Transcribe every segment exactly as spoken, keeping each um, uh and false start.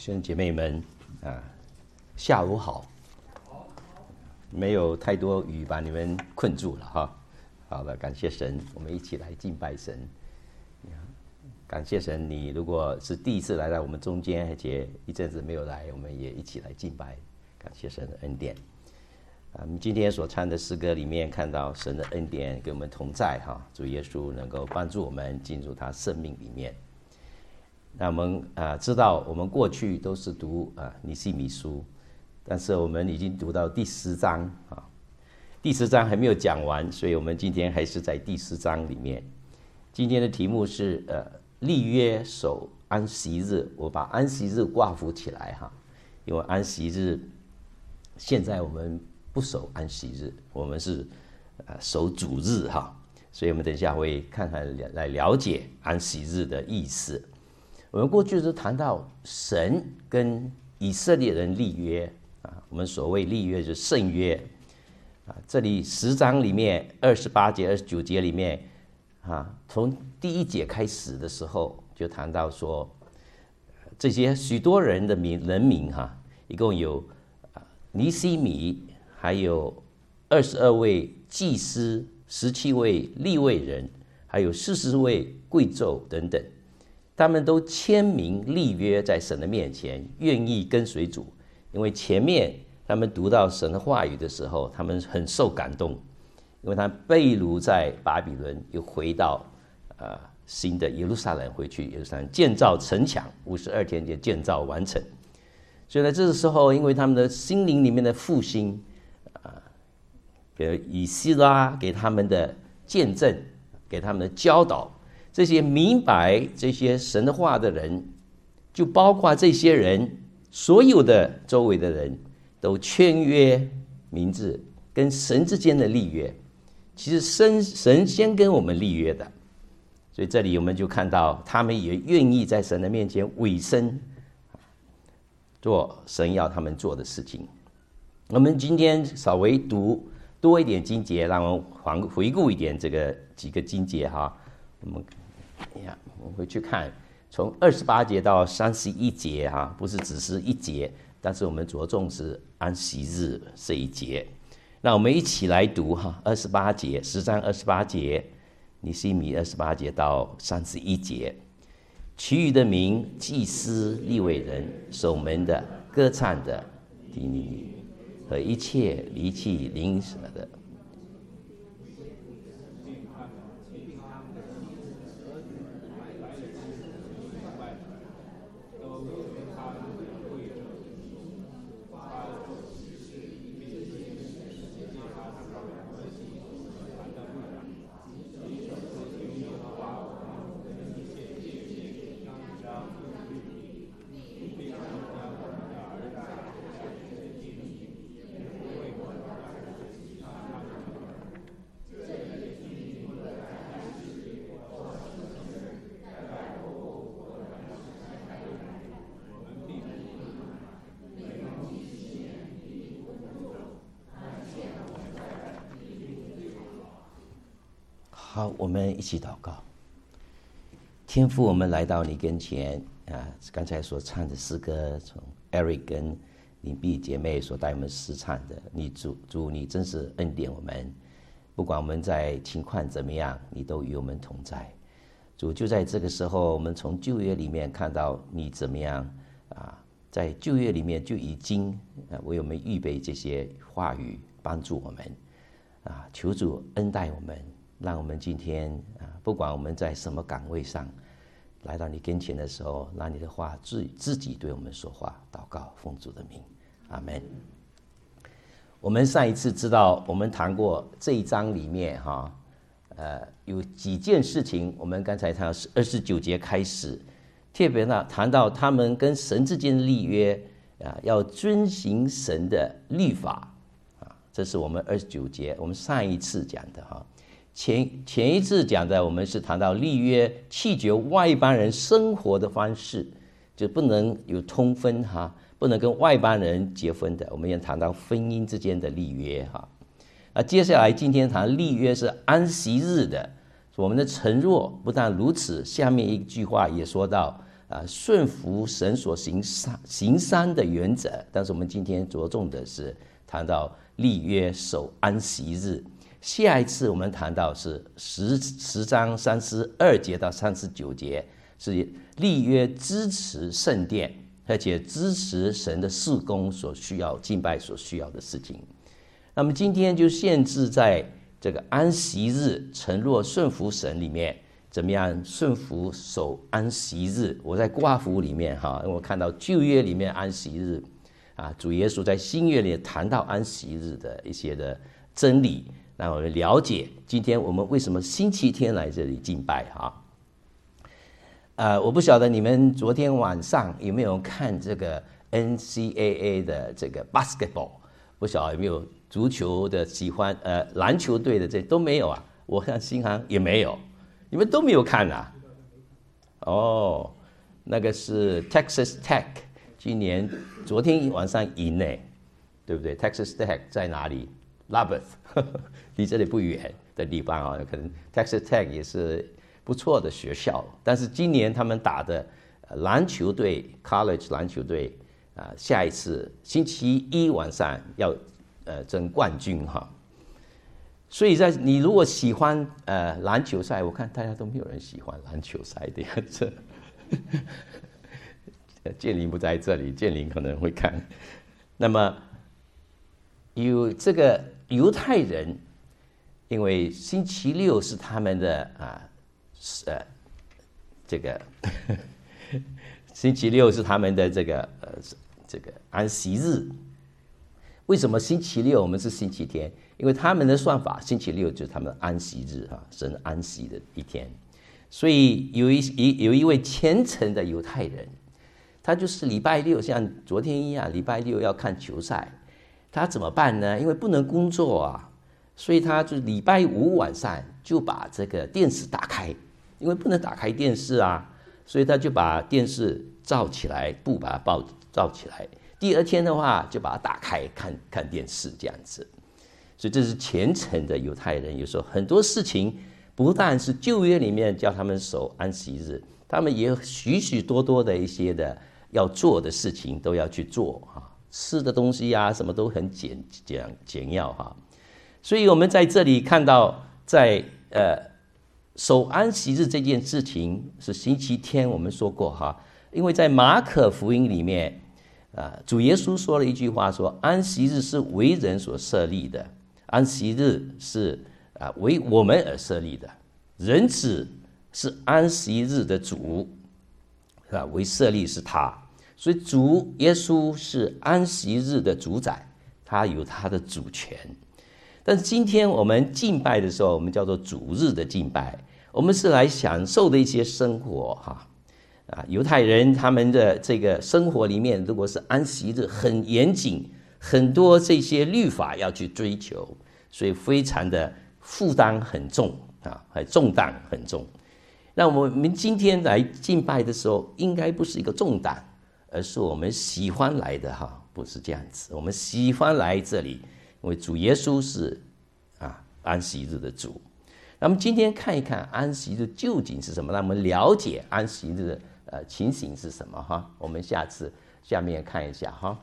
弟兄姐妹们啊，下午好。没有太多雨把你们困住了哈。好了，感谢神，我们一起来敬拜神。感谢神，你如果是第一次来到我们中间，而且一阵子没有来，我们也一起来敬拜，感谢神的恩典。啊，我们今天所唱的诗歌里面看到神的恩典跟我们同在哈，主耶稣能够帮助我们进入他生命里面。那我们啊知道，我们过去都是读啊尼希米书，但是我们已经读到第十章啊，第十章还没有讲完，所以我们今天还是在第十章里面。今天的题目是呃立约守安息日，我把安息日挂符起来哈，因为安息日现在我们不守安息日，我们是呃守主日哈，所以我们等一下会看看来了解安息日的意思。我们过去是谈到神跟以色列人立约啊，我们所谓立约就是圣约啊。这里十章里面二十八节、二十九节里面啊，从第一节开始的时候就谈到说，这些许多人的名人名哈，一共有尼希米，还有二十二位祭司、十七位利未人，还有四十位贵胄等等。他们都签名立约在神的面前，愿意跟随主。因为前面他们读到神的话语的时候，他们很受感动，因为他被掳在巴比伦，又回到、呃、新的耶路撒冷，回去耶路撒冷建造城墙，五十二天就建造完成。所以在这个时候，因为他们的心灵里面的复兴，啊，给以西拉给他们的见证，给他们的教导。这些明白这些神的话的人，就包括这些人，所有的周围的人都签约名字，跟神之间的立约。其实神神先跟我们立约的，所以这里我们就看到他们也愿意在神的面前委身，做神要他们做的事情。我们今天稍微读多一点经节，让我们回顾一点这个几个经节哈。我们呀，我们回去看，从二十八节到三十一节哈，不是只是一节，但是我们着重是安息日这一节。那我们一起来读哈，二十八节，十章二十八节，尼希米二十八节到三十一节，其余的民，祭司、利未人、守门的、歌唱的、低尼和一切离弃邻舍的。好，我们一起祷告。天父，我们来到你跟前啊！刚才所唱的诗歌，从 Eric 跟林碧姐妹所带我们试唱的，你主主，你真是恩典我们。不管我们在情况怎么样，你都与我们同在。主，就在这个时候，我们从旧约里面看到你怎么样啊，在旧约里面就已经啊为我们预备这些话语，帮助我们啊！求主恩待我们。让我们今天啊，不管我们在什么岗位上，来到你跟前的时候，让你的话自自己对我们说话。祷告，奉主的名，阿们。我们上一次知道，我们谈过这一章里面哈，呃，有几件事情。我们刚才谈二十九节开始，特别呢谈到他们跟神之间的立约啊，要遵行神的律法啊，这是我们二十九节，我们上一次讲的哈。前前一次讲的，我们是谈到立约弃绝外邦人生活的方式，就不能有通婚哈，不能跟外邦人结婚的。我们也谈到婚姻之间的立约哈。那接下来今天谈立约是安息日的，我们的承诺不但如此，下面一句话也说到啊顺服神所行善行善的原则。但是我们今天着重的是谈到立约守安息日。下一次我们谈到是十十章三十二节到三十九节，是立约支持圣殿，而且支持神的事工所需要敬拜所需要的事情。那么今天就限制在这个安息日承诺顺服神里面，怎么样顺服守安息日。我在挂符里面哈，我看到旧约里面安息日啊，主耶稣在新约里谈到安息日的一些的真理，让我们了解今天我们为什么星期天来这里敬拜哈。呃，我不晓得你们昨天晚上有没有看这个 N C A A 的这个 basketball， 不晓得有没有足球的喜欢，呃，篮球队的这都没有啊。我看新航也没有，你们都没有看啊？哦，那个是 Texas Tech， 今年昨天晚上赢呢，对不对 ？Texas Tech 在哪里 ？Lubbock， 离这里不远的地方啊，可能 Texas Tech 也是不错的学校。但是今年他们打的篮球队 ，college 篮球队啊，下一次星期一晚上要。呃，争冠军哈，所以在你如果喜欢呃篮球赛，我看大家都没有人喜欢篮球赛的样子。建林不在这里，建林可能会看。那么有这个犹太人，因为星期六是他们的啊，呃，这个星期六是他们的这个呃这个安息日。为什么星期六我们是星期天？因为他们的算法，星期六就是他们的安息日啊，神安息的一天。所以有一有一位虔诚的犹太人，他就是礼拜六像昨天一样，礼拜六要看球赛，他怎么办呢？因为不能工作啊，所以他就礼拜五晚上就把这个电视打开，因为不能打开电视啊，所以他就把电视罩起来，布把它包罩起来。第二天的话，就把它打开看看电视这样子，所以这是虔诚的犹太人。有时候很多事情不但是旧约里面叫他们守安息日，他们也有许许多多的一些的要做的事情都要去做哈，吃的东西啊什么都很简简简要哈。所以我们在这里看到，在呃守安息日这件事情是星期天，我们说过哈，因为在马可福音里面。啊，主耶稣说了一句话说，安息日是为人所设立的，安息日是啊为我们而设立的，人子是安息日的主，是吧？为设立是他，所以主耶稣是安息日的主宰，他有他的主权。但是今天我们敬拜的时候，我们叫做主日的敬拜，我们是来享受的一些生活哈。啊，犹太人他们的这个生活里面，如果是安息日很严谨，很多这些律法要去追求，所以非常的负担很重啊，还重担很重。那我们今天来敬拜的时候，应该不是一个重担，而是我们喜欢来的哈，不是这样子。我们喜欢来这里，因为主耶稣是啊安息日的主。那么今天看一看安息日究竟是什么，让我们了解安息日的。呃，情形是什么哈？我们下次下面看一下哈。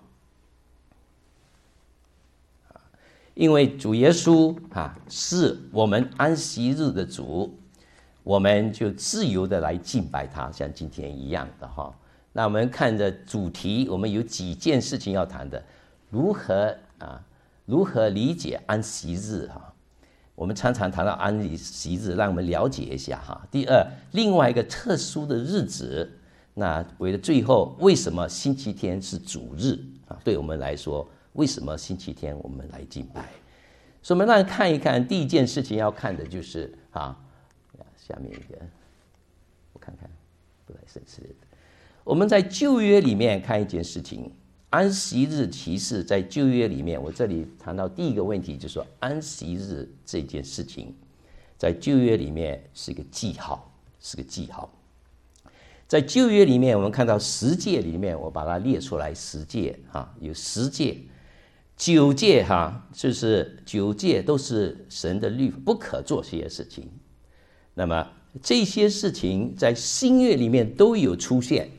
因为主耶稣啊是我们安息日的主，我们就自由的来敬拜他，像今天一样的哈。那我们看着主题，我们有几件事情要谈的，如何啊如何理解安息日哈？我们常常谈到安息日，让我们了解一下哈。第二，另外一个特殊的日子。那为了最后，为什么星期天是主日啊？对我们来说，为什么星期天我们来敬拜？所以我们来看一看，第一件事情要看的就是啊，下面一个，我看看，不来省事。我们在旧约里面看一件事情，安息日其实在旧约里面，我这里谈到第一个问题，就是说安息日这件事情，在旧约里面是一个记号，是个记号。在旧约里面，我们看到十诫里面，我把它列出来，十诫哈，有十诫，九诫哈，就是九诫都是神的律，不可做这些事情。那么这些事情在新约里面都有出现，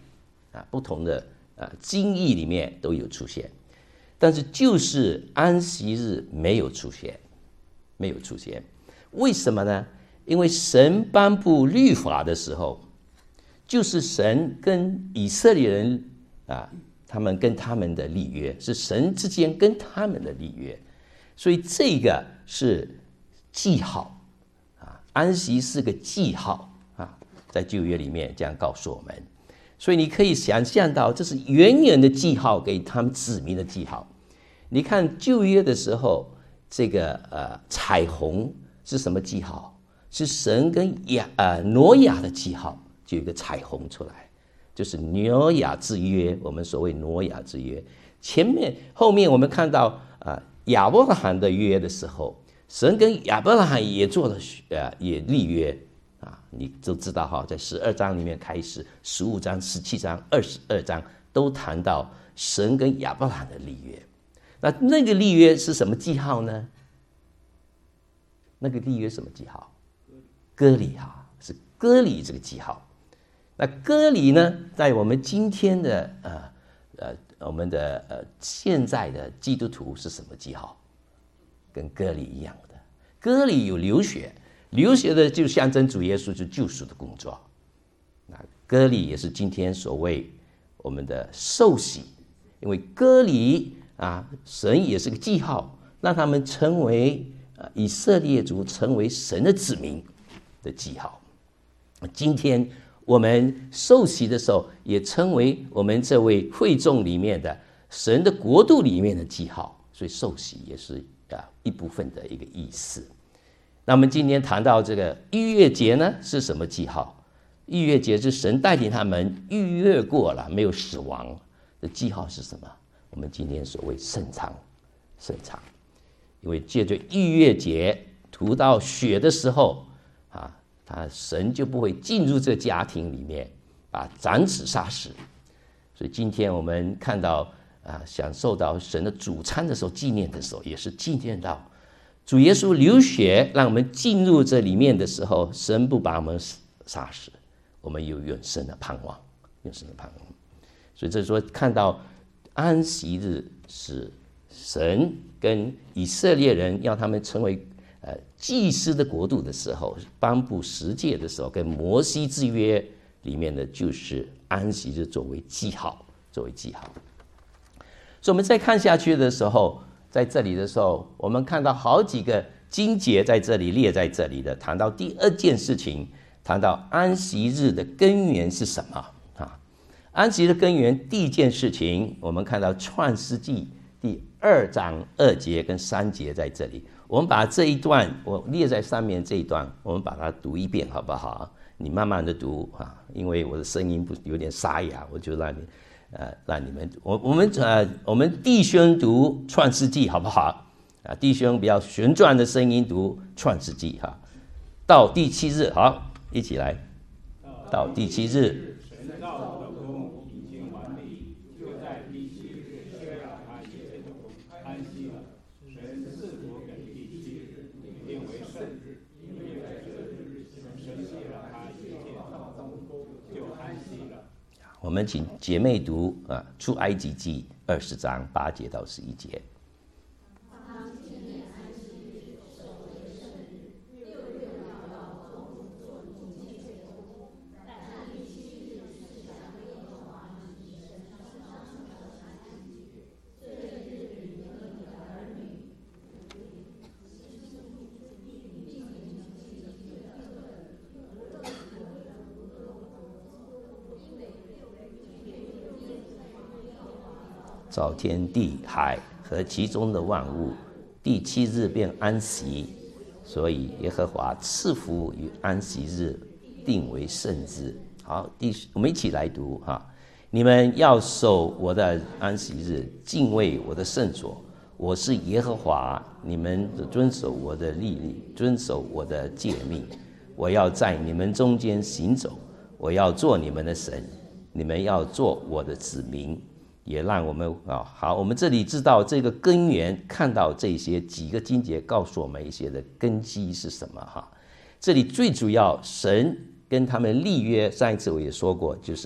啊，不同的啊经义里面都有出现，但是就是安息日没有出现，没有出现。为什么呢？因为神颁布律法的时候，就是神跟以色列人啊，他们跟他们的立约，是神之间跟他们的立约，所以这个是记号啊，安息是个记号啊，在旧约里面这样告诉我们。所以你可以想象到，这是远远的记号，给他们子民的记号。你看旧约的时候，这个呃彩虹是什么记号？是神跟亚呃挪亚的记号，就有一个彩虹出来，就是挪亚之约。我们所谓挪亚之约，前面后面我们看到啊、呃、亚伯拉罕的约的时候，神跟亚伯拉罕也做了呃也立约啊，你都知道哈，在十二章里面开始，十五章、十七章、二十二章都谈到神跟亚伯拉罕的立约。那那个立约是什么记号呢？那个立约什么记号？割礼哈，是割礼这个记号。那割礼呢，在我们今天的呃呃我们的呃现在的基督徒是什么记号？跟割礼一样的，割礼有流血，流血的就象征主耶稣是救赎的工作。那割礼也是今天所谓我们的受洗，因为割礼啊，神也是个记号，让他们成为呃以色列族，成为神的子民的记号。今天我们受洗的时候，也称为我们这位会众里面的神的国度里面的记号，所以受洗也是啊一部分的一个意思。那我们今天谈到这个逾越节呢，是什么记号？逾越节是神带领他们逾越过了，没有死亡的记号是什么？我们今天所谓圣餐，圣餐，因为借着逾越节涂到血的时候啊，他神就不会进入这个家庭里面把长子杀死。所以今天我们看到啊，享受到神的主餐的时候，纪念的时候，也是纪念到主耶稣流血，让我们进入这里面的时候，神不把我们杀死，我们有永生的盼望，永生的盼望。所以这说看到安息日是神跟以色列人要他们成为呃祭司的国度的时候，颁布十诫的时候，跟摩西之约里面的就是安息日作为记号，作为记号。所以我们再看下去的时候，在这里的时候，我们看到好几个经节在这里列在这里的，谈到第二件事情，谈到安息日的根源是什么啊？安息日的根源第一件事情，我们看到创世纪第二章二节跟三节在这里。我们把这一段我列在上面这一段，我们把它读一遍好不好？你慢慢的读啊，因为我的声音不有点沙哑，我就让你呃让你们我我们呃我们弟兄读创世纪好不好？啊，弟兄比较旋转的声音读创世纪哈。到第七日，好，一起来。到第七日。我们请姐妹读啊，《出埃及记》二十章八节到十一节。造天地海和其中的万物，第七日便安息，所以耶和华赐福于安息日，定为圣日。好，第我们一起来读哈。你们要守我的安息日，敬畏我的圣所。我是耶和华，你们遵守我的律例，遵守我的诫命。我要在你们中间行走，我要做你们的神，你们要做我的子民。也让我们啊，好，我们这里知道这个根源，看到这些几个经节告诉我们一些的根基是什么哈。这里最主要，神跟他们立约，上一次我也说过，就是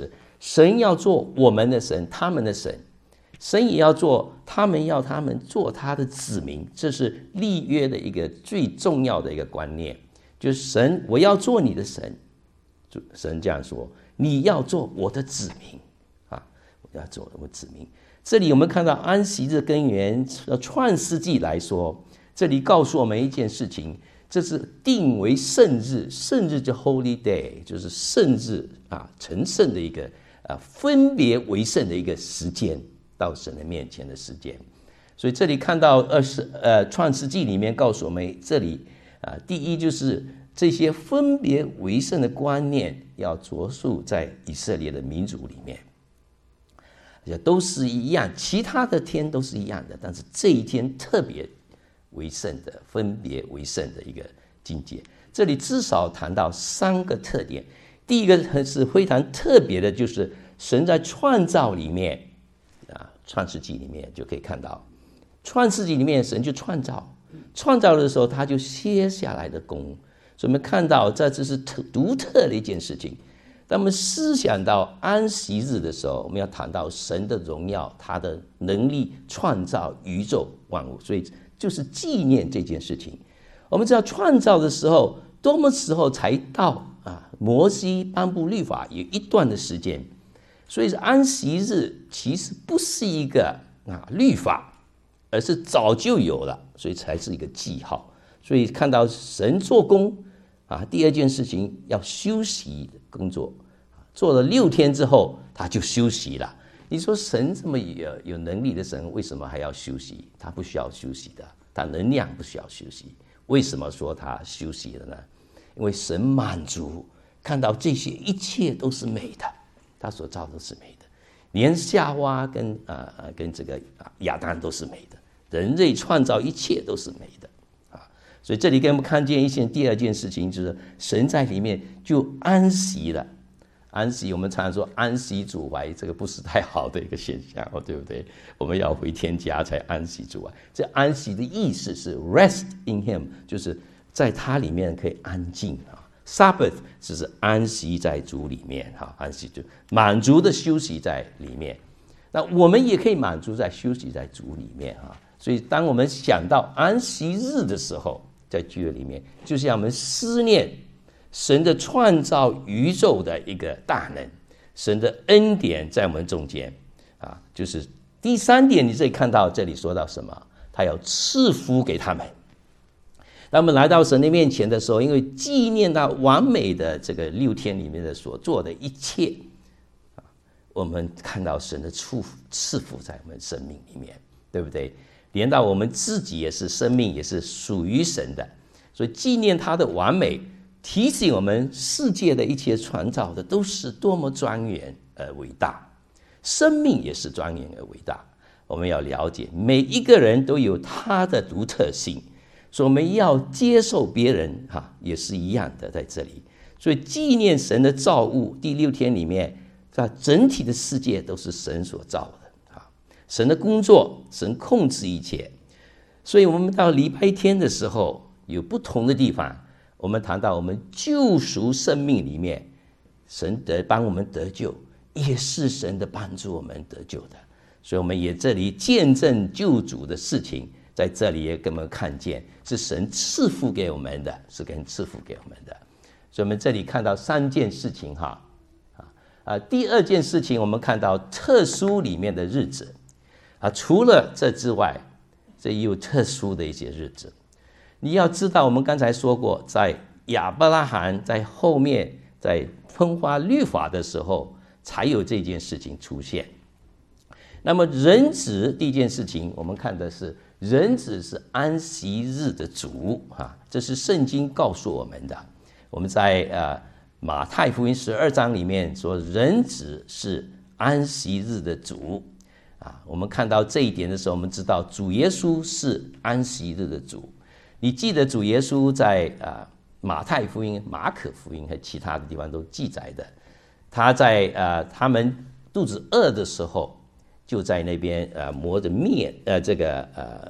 神要做我们的神，他们的神，神也要做他们要他们做他的子民，这是立约的一个最重要的一个观念，就是神，我要做你的神，神这样说，你要做我的子民啊，我要做我的子民。这里我们看到安息日根源，创世纪来说，这里告诉我们一件事情，这是定为圣日，圣日就 Holy Day， 就是圣日啊，成圣的一个啊，分别为圣的一个时间，到神的面前的时间。所以这里看到二十呃创世纪里面告诉我们，这里啊，第一就是这些分别为圣的观念要着述在以色列的民族里面，也都是一样，其他的天都是一样的，但是这一天特别为圣的，分别为圣的一个境界。这里至少谈到三个特点。第一个是非常特别的，就是神在创造里面啊，创世纪里面就可以看到，创世纪里面神就创造，创造的时候他就歇下来的功，所以我们看到这只是特独特的一件事情。当我们思想到安息日的时候，我们要谈到神的荣耀，他的能力创造宇宙万物，所以就是纪念这件事情。我们知道创造的时候，多么时候才到啊？摩西颁布律法有一段的时间，所以安息日其实不是一个啊律法，而是早就有了，所以才是一个记号。所以看到神做工啊，第二件事情要休息工作，做了六天之后他就休息了。你说神这么有有能力的神，为什么还要休息？他不需要休息的，他能量不需要休息。为什么说他休息了呢？因为神满足，看到这些一切都是美的，他所造都是美的，连夏娃跟呃跟这个亚当都是美的，人类创造一切都是美的啊。所以这里给我们看见一件第二件事情，就是神在里面就安息了。安息，我们常常说安息主怀，这个不是太好的一个现象，对不对？我们要回天家才安息主怀。这安息的意思是 rest in him， 就是在他里面可以安静啊。Sabbath 只是安息在主里面哈，安息就满足的休息在里面。那我们也可以满足在休息在主里面啊。所以当我们想到安息日的时候，在旧约里面，就是让我们思念神的创造宇宙的一个大能，神的恩典在我们中间啊，就是第三点，你这里看到这里说到什么？他要赐福给他们。当我们来到神的面前的时候，因为纪念他完美的这个六天里面的所做的一切，我们看到神的赐福赐福在我们生命里面，对不对？连到我们自己也是生命，也是属于神的，所以纪念他的完美。提醒我们，世界的一切创造的都是多么庄严而伟大，生命也是庄严而伟大。我们要了解，每一个人都有他的独特性，所以我们要接受别人哈，也是一样的在这里。所以纪念神的造物，第六天里面，在整体的世界都是神所造的啊，神的工作，神控制一切。所以我们到礼拜天的时候，有不同的地方。我们谈到我们救赎生命里面，神得帮我们得救，也是神的帮助我们得救的。所以我们也这里见证救主的事情，在这里也给我们看见，是神赐福给我们的，是跟赐福给我们的。所以我们这里看到三件事情哈，啊，第二件事情我们看到特殊里面的日子啊，除了这之外，这也有特殊的一些日子。你要知道，我们刚才说过，在亚伯拉罕在后面在分发律法的时候，才有这件事情出现。那么人子第一件事情，我们看的是人子是安息日的主啊，这是圣经告诉我们的。我们在呃马太福音十二章里面说，人子是安息日的主啊。我们看到这一点的时候，我们知道主耶稣是安息日的主。你记得主耶稣在呃马太福音、马可福音和其他的地方都记载的，他在呃他们肚子饿的时候，就在那边呃磨着面呃这个呃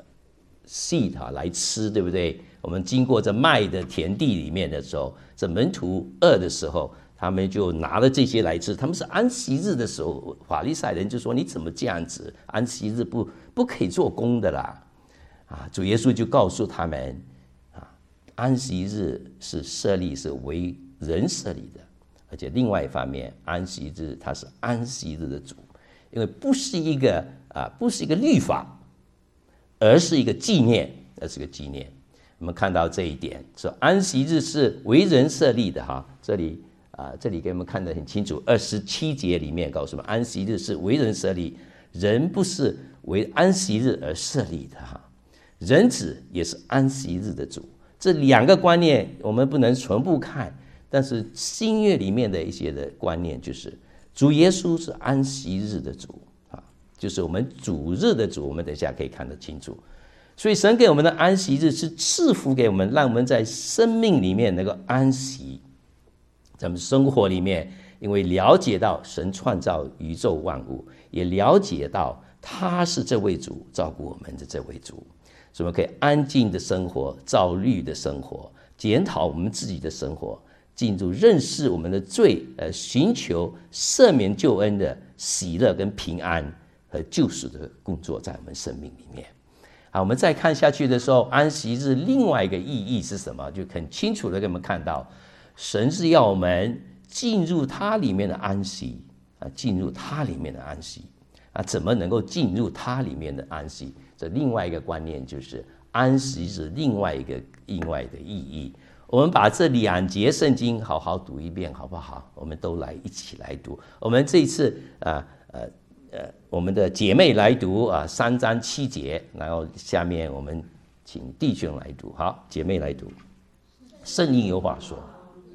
seed 啊来吃，对不对？我们经过这麦的田地里面的时候，这门徒饿的时候， 他们就拿了这些来吃。他们是安息日的时候，法利赛人就说：“你怎么这样子？安息日不不可以做工的啦！”啊，主耶稣就告诉他们：“啊，安息日是设立是为人设立的，而且另外一方面，安息日它是安息日的主，因为不是一个啊，不是一个律法，而是一个纪念，而是个纪念。”我们看到这一点，说安息日是为人设立的哈，这里。啊，这里给我们看得很清楚，二十七节里面告诉我们，安息日是为人设立，人不是为安息日而设立的哈。人子也是安息日的主，这两个观念我们不能全部看，但是新约里面的一些的观念就是，主耶稣是安息日的主啊，就是我们主日的主，我们等一下可以看得清楚。所以神给我们的安息日是赐福给我们，让我们在生命里面能够安息。咱们生活里面，因为了解到神创造宇宙万物，也了解到他是这位主，照顾我们的这位主，所以我们可以安静的生活，照律的生活，检讨我们自己的生活，进入认识我们的罪，呃，寻求赦免救恩的喜乐跟平安和救赎的工作在我们生命里面。好，我们再看下去的时候，安息日另外一个意义是什么？就很清楚的给我们看到。神是要我们进入他里面的安息啊，进入他里面的安息啊，怎么能够进入他里面的安息？这另外一个观念就是安息是另外一个另外的意义。我们把这两节圣经好好读一遍，好不好？我们都来一起来读。我们这一次啊呃呃，我们的姐妹来读啊三章七节，然后下面我们请弟兄来读。好，姐妹来读。圣经有话说。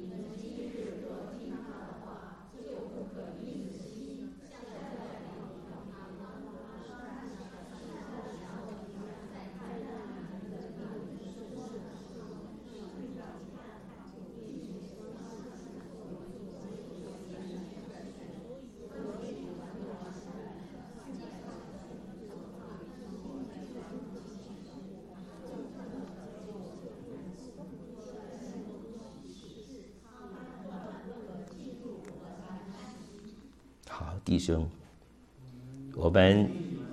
弟兄，我们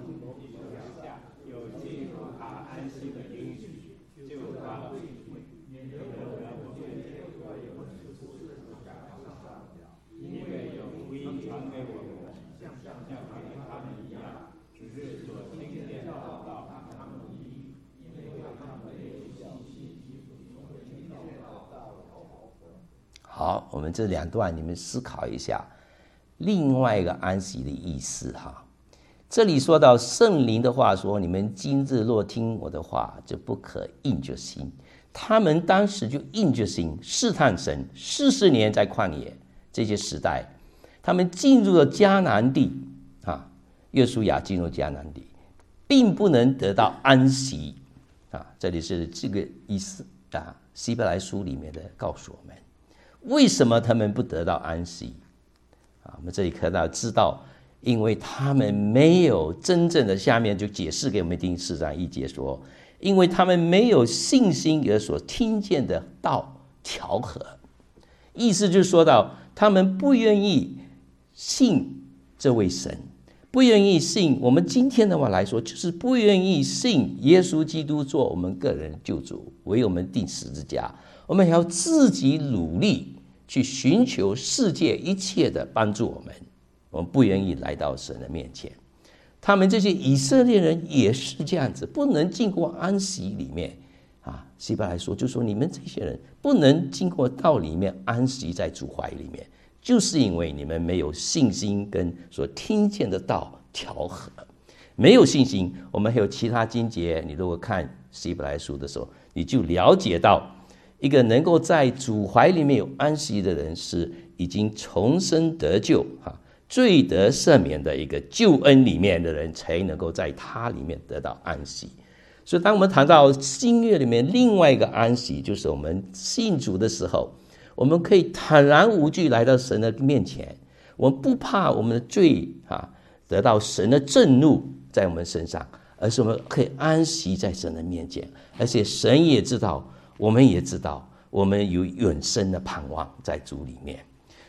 好，我们这两段你们思考一下。另外一个安息的意思哈，这里说到圣灵的话说：“你们今日若听我的话，就不可硬着心。”他们当时就硬着心试探神，四十年在旷野这些时代，他们进入了迦南地啊，约书亚进入迦南地，并不能得到安息啊。这里是这个意思啊，希伯来书里面的告诉我们，为什么他们不得到安息？我们这里看到知道，因为他们没有真正的，下面就解释给我们听四章一节说，因为他们没有信心而所听见的道调和，意思就是说到他们不愿意信这位神，不愿意信，我们今天的话来说，就是不愿意信耶稣基督做我们个人救主，为我们钉十字架，我们还要自己努力去寻求世界一切的帮助我们，我们不愿意来到神的面前。他们这些以色列人也是这样子，不能经过安息里面啊。希伯来说就说你们这些人不能经过道里面安息在主怀里面，就是因为你们没有信心跟所听见的道调和，没有信心。我们还有其他经节，你如果看希伯来书的时候，你就了解到。一个能够在主怀里面有安息的人，是已经重生得救、罪得赦免的一个救恩里面的人，才能够在他里面得到安息。所以当我们谈到新约里面另外一个安息，就是我们信主的时候，我们可以坦然无惧来到神的面前，我们不怕我们的罪得到神的震怒在我们身上，而是我们可以安息在神的面前，而且神也知道，我们也知道，我们有永生的盼望在主里面。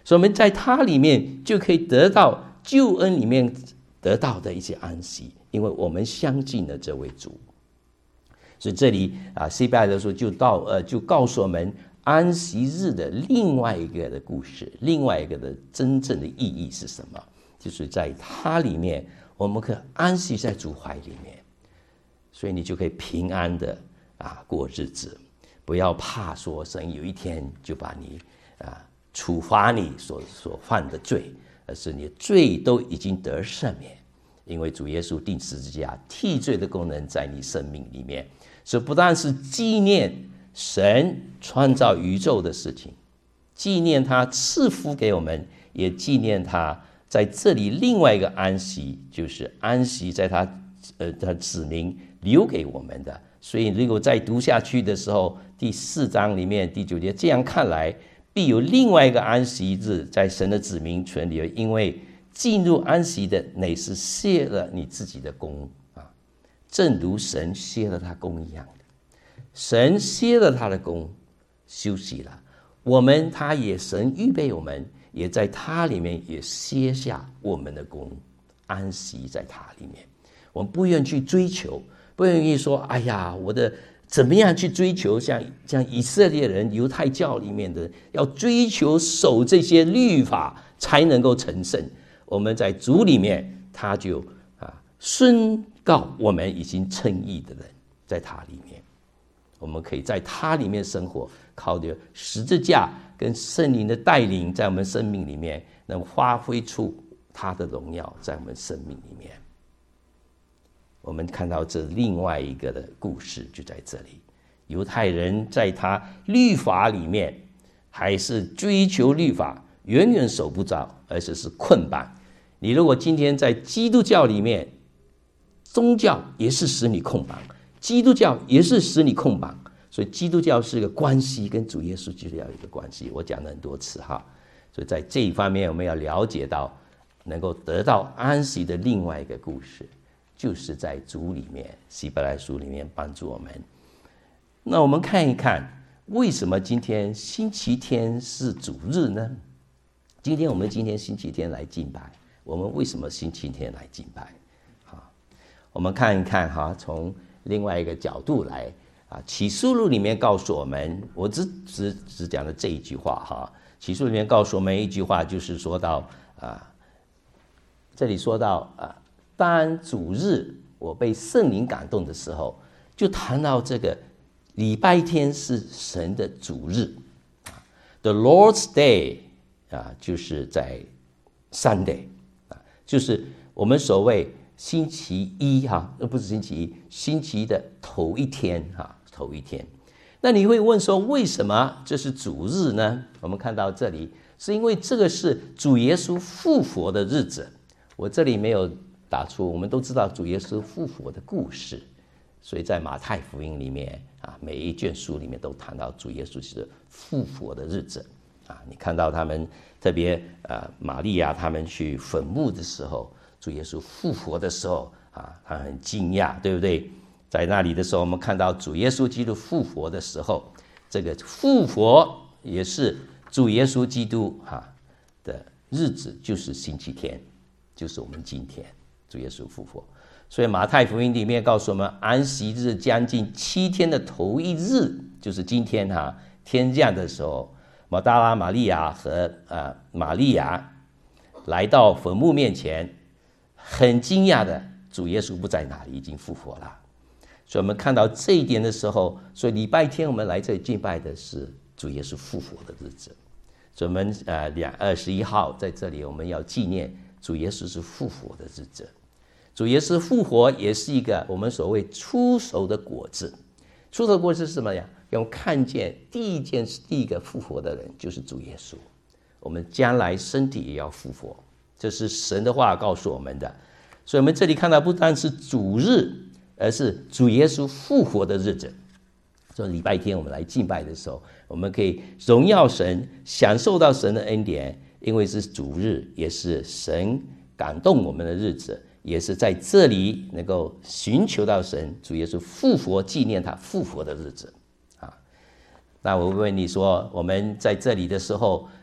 所以我们在他里面就可以得到救恩里面得到的一些安息，因为我们相信了这位主。所以这里啊，希伯来的书就到呃，就告诉我们安息日的另外一个的故事，另外一个的真正的意义是什么？就是在他里面，我们可以安息在主怀里面，所以你就可以平安的啊过日子，不要怕说神有一天就把你啊处罚你所所犯的罪，而是你的罪都已经得赦免，因为主耶稣钉十字架替罪的功能在你生命里面。所以不但是纪念神创造宇宙的事情，纪念他赐福给我们，也纪念他在这里另外一个安息，就是安息在他呃他子民留给我们的。所以如果再读下去的时候，第四章里面第九节，这样看来必有另外一个安息日在神的子民存留，因为进入安息的乃是卸了你自己的功啊，正如神卸了他功一样的。神卸了他的功，休息了。我们他也神预备我们，也在他里面也卸下我们的功，安息在他里面。我们不愿去追求，不愿意说，哎呀，我的怎么样去追求像像以色列人犹太教里面的，要追求守这些律法才能够成圣。我们在主里面，他就啊宣告我们已经称义的人，在他里面，我们可以在他里面生活，靠着十字架跟圣灵的带领，在我们生命里面能发挥出他的荣耀，在我们生命里面。我们看到这另外一个的故事就在这里，犹太人在他律法里面还是追求律法，远远守不着，而且是捆绑。你如果今天在基督教里面，宗教也是使你捆绑，基督教也是使你捆绑，所以基督教是一个关系，跟主耶稣基督要有一个关系。我讲了很多次哈，所以在这一方面我们要了解到，能够得到安息的另外一个故事，就是在主里面，希伯来书里面帮助我们。那我们看一看，为什么今天星期天是主日呢？今天我们今天星期天来敬拜，我们为什么星期天来敬拜？好，我们看一看哈，从另外一个角度来啊，启示录里面告诉我们，我只只只讲了这一句话哈。启示录里面告诉我们一句话，就是说到啊，这里说到啊，当主日我被圣灵感动的时候，就谈到这个礼拜天是神的主日 ，The Lord's Day 啊，就是在 Sunday 啊，就是我们所谓星期一哈，而不是星期一，星期一的头一天哈，头一天。那你会问说，为什么这是主日呢？我们看到这里，是因为这个是主耶稣复活的日子。我这里没有打出，我们都知道主耶稣复活的故事，所以在马太福音里面啊，每一卷书里面都谈到主耶稣是复活的日子啊。你看到他们特别呃，玛利亚他们去坟墓的时候，主耶稣复活的时候啊，他很惊讶，对不对？在那里的时候，我们看到主耶稣基督复活的时候，这个复活也是主耶稣基督哈的日子，就是星期天，就是我们今天主耶稣复活。所以马太福音里面告诉我们，安息日将近七天的头一日，就是今天哈，天亮的时候，马大拉玛利亚和呃玛利亚来到坟墓面前，很惊讶的，主耶稣不在那里，已经复活了。所以我们看到这一点的时候，所以礼拜天我们来这里敬拜的是主耶稣复活的日子。所以我们呃两二十一号在这里我们要纪念主耶稣是复活的日子。主耶稣复活也是一个我们所谓出熟的果子。出熟的果子是什么呀？要看见第一件第一个复活的人就是主耶稣，我们将来身体也要复活，这是神的话告诉我们的。所以我们这里看到不单是主日，而是主耶稣复活的日子。所以礼拜天我们来敬拜的时候，我们可以荣耀神，享受到神的恩典，因为是主日，也是神感动我们的日子，也是在这里能够寻求到神主耶稣复活，纪念他复活的日子啊。那我问你说，我们在这里的时候，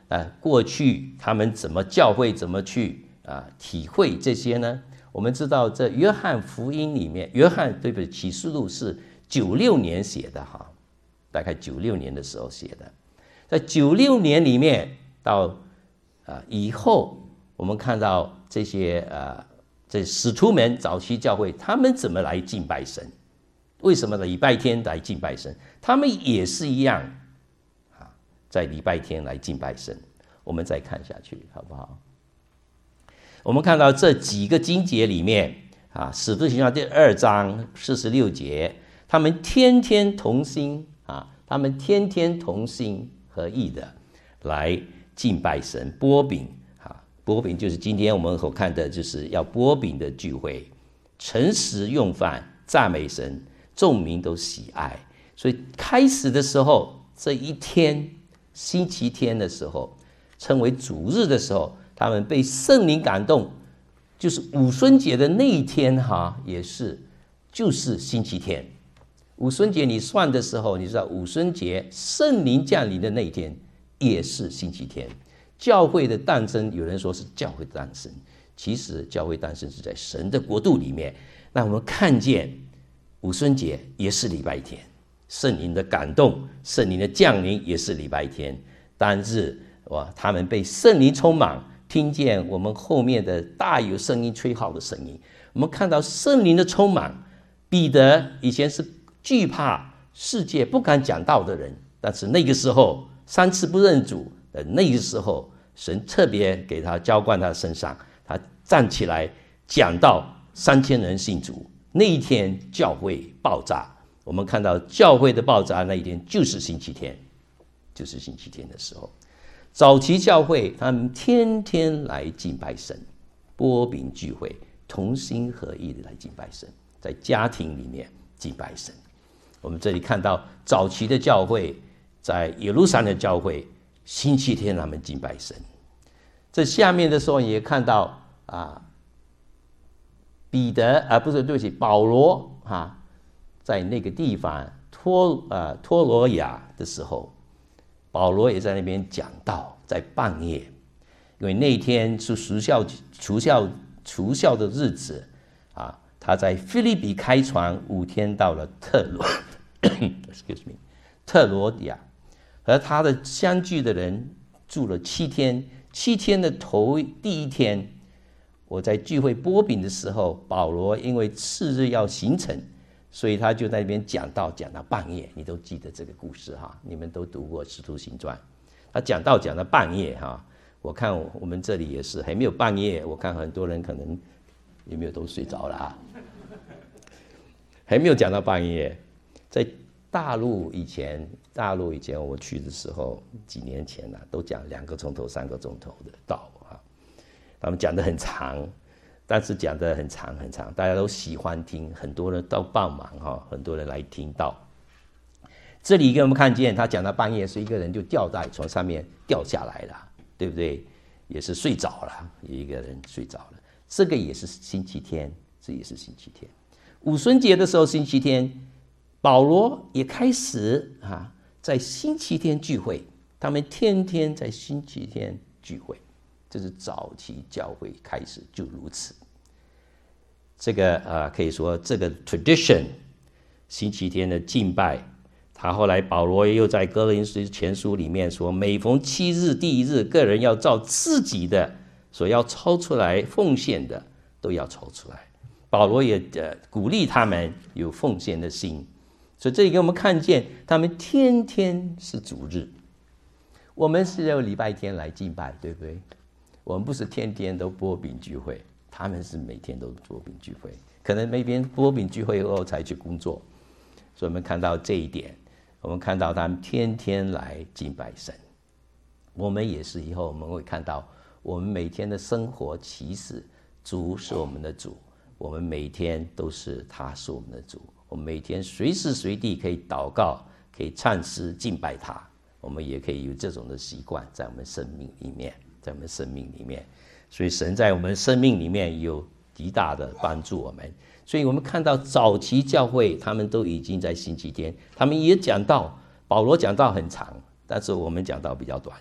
啊，过去他们怎么教会怎么去啊体会这些呢？我们知道这约翰福音里面，约翰对不对？启示录是九六年写的哈，大概九六年的时候写的。在九六年里面到啊以后，我们看到这些啊这使徒们早期教会，他们怎么来敬拜神？为什么礼拜天来敬拜神？他们也是一样啊，在礼拜天来敬拜神。我们再看下去，好不好？我们看到这几个经节里面啊，《使徒行传》第二章四十六节，他们天天同心啊，他们天天同心合意的来敬拜神，擘饼啊，擘饼就是今天我们所看的，就是要擘饼的聚会，诚实用饭，赞美神，众民都喜爱。所以开始的时候，这一天星期天的时候，称为主日的时候，他们被圣灵感动，就是五旬节的那一天哈，也是就是星期天。五旬节你算的时候，你知道五旬节圣灵降临的那一天也是星期天。教会的诞生，有人说是教会的诞生，其实教会诞生是在神的国度里面。那我们看见五旬节也是礼拜天，圣灵的感动，圣灵的降临也是礼拜天。但是哇，他们被圣灵充满，听见我们后面的大有声音吹号的声音，我们看到圣灵的充满。彼得以前是惧怕世界不敢讲道的人，但是那个时候三次不认主的那个时候，神特别给他浇灌他身上，他站起来讲道，三千人信主。那一天教会爆炸，我们看到教会的爆炸那一天就是星期天，就是星期天的时候。早期教会他们天天来敬拜神，擘饼聚会，同心合意的来敬拜神，在家庭里面敬拜神。我们这里看到早期的教会，在耶路撒冷教会，星期天他们敬拜神。这下面的时候也看到啊，彼得啊不是对不起，保罗啊，在那个地方托啊托罗亚的时候，保罗也在那边讲道，在半夜，因为那天是除酵除酵除酵的日子啊，他在腓立比开船五天到了特罗，excuse me， 特罗亚，和他的相聚的人住了七天。七天的头第一天，我在聚会擘饼的时候，保罗因为次日要行程，所以他就在那边讲道，讲到半夜。你都记得这个故事哈，你们都读过《使徒行传》。他讲道讲到半夜哈，我看我们这里也是还没有半夜，我看很多人可能有没有都睡着了啊，还没有讲到半夜。在大陆以前，大陆以前我去的时候，几年前啊，都讲两个钟头、三个钟头的道啊，他们讲得很长，但是讲得很长很长，大家都喜欢听，很多人都帮忙哈，很多人来听道。这里给我们看见，他讲到半夜，是一个人就掉在从上面掉下来了，对不对？也是睡着了，有一个人睡着了。这个也是星期天，这也是星期天。五旬节的时候，星期天，保罗也开始啊，在星期天聚会，他们天天在星期天聚会，这是早期教会开始就如此。这个啊，可以说这个 tradition， 星期天的敬拜。他后来保罗又在哥林多前书里面说，每逢七日第一日，个人要照自己的所要抽出来奉献的都要抽出来。保罗也呃鼓励他们有奉献的心，所以这里给我们看见他们天天是主日。我们是有礼拜天来敬拜，对不对？我们不是天天都擘饼聚会，他们是每天都擘饼聚会，可能那边擘饼聚会后才去工作。所以我们看到这一点，我们看到他们天天来敬拜神。我们也是，以后我们会看到，我们每天的生活，其实主是我们的主，我们每天都是他是我们的主，我们每天随时随地可以祷告，可以唱诗敬拜他，我们也可以有这种的习惯在我们生命里面，在我们生命里面。所以神在我们生命里面有极大的帮助我们。所以我们看到早期教会，他们都已经在星期天，他们也讲到，保罗讲道很长，但是我们讲道比较短，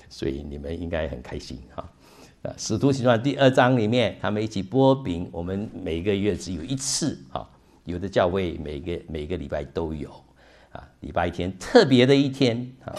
所以你们应该很开心哈。啊，使徒行传第二章里面，他们一起剥饼，我们每个月只有一次哈，有的教会每个每个礼拜都有啊，礼拜天特别的一天啊，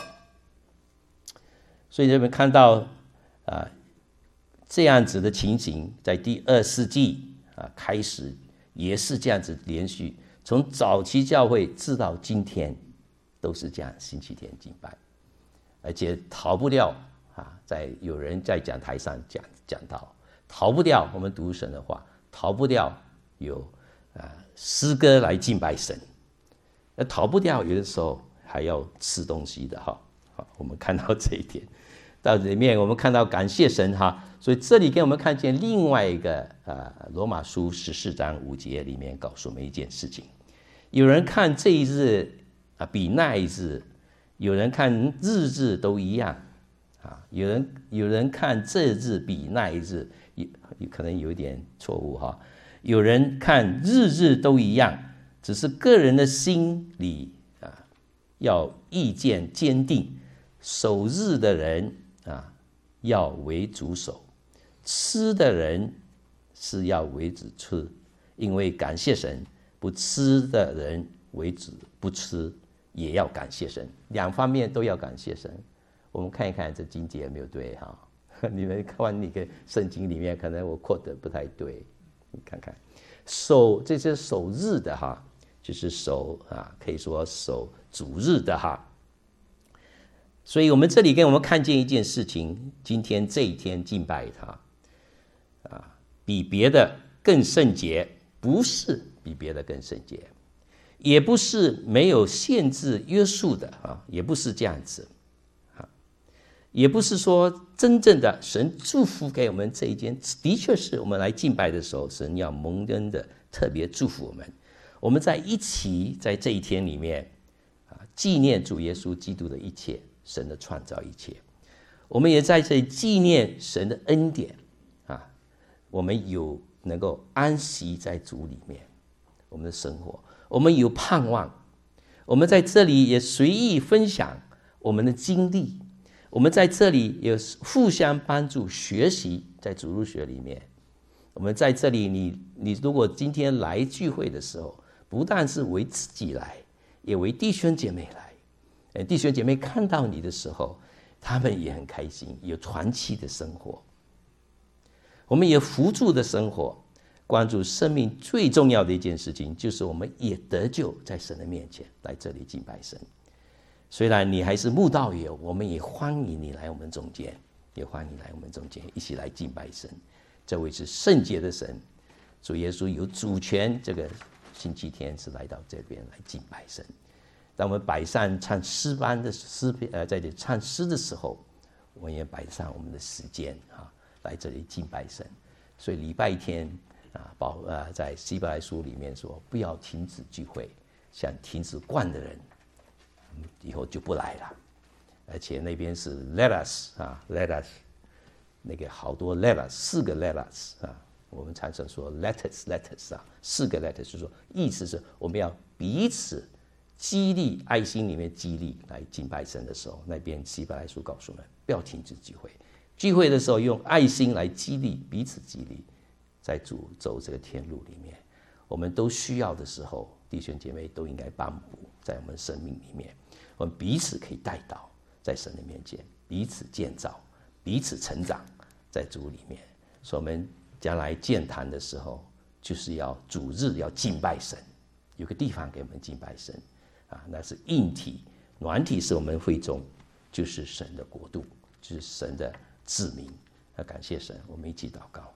所以你们看到啊这样子的情形，在第二世纪啊开始也是这样子连续，从早期教会直到今天都是这样星期天敬拜，而且逃不掉。啊，在有人在讲台上讲讲到，逃不掉我们读神的话，逃不掉有啊诗歌来敬拜神，那逃不掉有的时候还要吃东西的哈。好，我们看到这一点，到里面我们看到感谢神哈，所以这里给我们看见另外一个啊罗马书十四章五节里面告诉我们一件事情，有人看这一日啊比那一日，有人看日日都一样。啊，有人有人看这日比那一日，有可能有一点错误哈。有人看日日都一样，只是个人的心里啊要意见坚定。守日的人啊要为主守，吃的人是要为主吃，因为感谢神，不吃的人为主不吃，也要感谢神，两方面都要感谢神。我们看一看这经节有没有对哈？你们看完那个圣经里面，可能我 quote 的不太对，你看看守这些守日的哈，就是守啊，可以说守主日的哈。所以我们这里给我们看见一件事情，今天这一天敬拜他啊，比别的更圣洁，不是比别的更圣洁，也不是没有限制约束的啊，也不是这样子。也不是说真正的神祝福给我们这一件，的确是我们来敬拜的时候，神要蒙恩的特别祝福我们。我们在一起在这一天里面啊，纪念主耶稣基督的一切，神的创造一切。我们也在这里纪念神的恩典啊，我们有能够安息在主里面，我们的生活，我们有盼望。我们在这里也随意分享我们的经历。我们在这里也互相帮助学习，在主日学里面，我们在这里你，你如果今天来聚会的时候，不但是为自己来，也为弟兄姐妹来。弟兄姐妹看到你的时候，他们也很开心，有团契的生活。我们也辅助的生活，关注生命最重要的一件事情，就是我们也得救，在神的面前来这里敬拜神。虽然你还是慕道友，我们也欢迎你来我们中间，也欢迎你来我们中间一起来敬拜神。这位是圣洁的神，主耶稣有主权，这个星期天是来到这边来敬拜神。当我们摆上唱诗班的诗呃，在这里唱诗的时候，我们也摆上我们的时间啊，来这里敬拜神。所以礼拜天啊，保呃在希伯来书里面说，不要停止聚会，像停止惯的人。以后就不来了，而且那边是 let us 啊 let us 那个好多 let us 四个 let us 啊，我们常常说 let us let us 啊，四个 let us 是说意思是我们要彼此激励，爱心里面激励来敬拜神的时候，那边希伯来书告诉我们不要停止聚会，聚会的时候用爱心来激励彼此激励，在主走这个天路里面，我们都需要的时候，弟兄姐妹都应该帮补在我们生命里面。我们彼此可以带到在神的面前，彼此建造，彼此成长在主里面。所以我们将来建坛的时候，就是要主日要敬拜神，有个地方给我们敬拜神啊，那是硬体，软体是我们会众，就是神的国度，就是神的子民。那感谢神，我们一起祷告。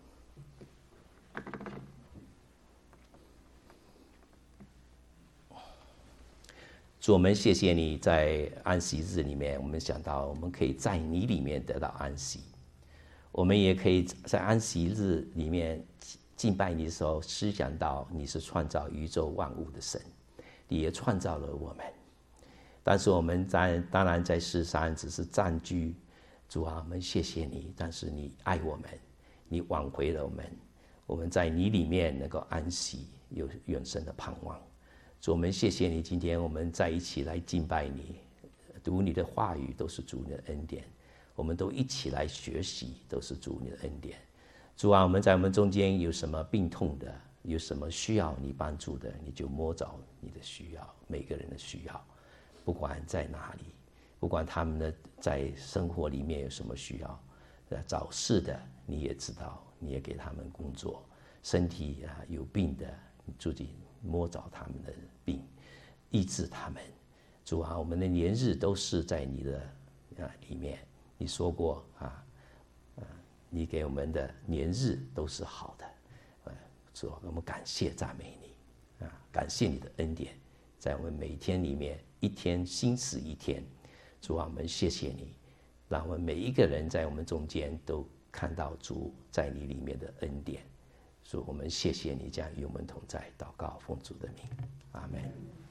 主，我们谢谢你在安息日里面，我们想到我们可以在你里面得到安息，我们也可以在安息日里面敬拜你的时候，思想到你是创造宇宙万物的神，你也创造了我们。但是我们在当然在世上只是暂居，主啊，我们谢谢你，但是你爱我们，你挽回了我们，我们在你里面能够安息，有永生的盼望。主，我们谢谢你，今天我们在一起来敬拜你，读你的话语都是主你的恩典。 我们都一起来学习，都是主你的恩典。主啊，我们在我们中间有什么病痛的，有什么需要你帮助的，你就摸着你的需要，每个人的需要，不管在哪里，不管他们的在生活里面有什么需要，早逝的你也知道，你也给他们工作，身体啊有病的，你自己摸着他们的病，医治他们。主啊，我们的年日都是在你的啊里面，你说过啊，啊，你给我们的年日都是好的，呃，主啊，我们感谢赞美你啊，感谢你的恩典，在我们每天里面，一天新似一天。主啊，我们谢谢你，让我们每一个人在我们中间都看到主在你里面的恩典。主，我们谢谢你这样与我们同在，祷告奉主的名，阿们。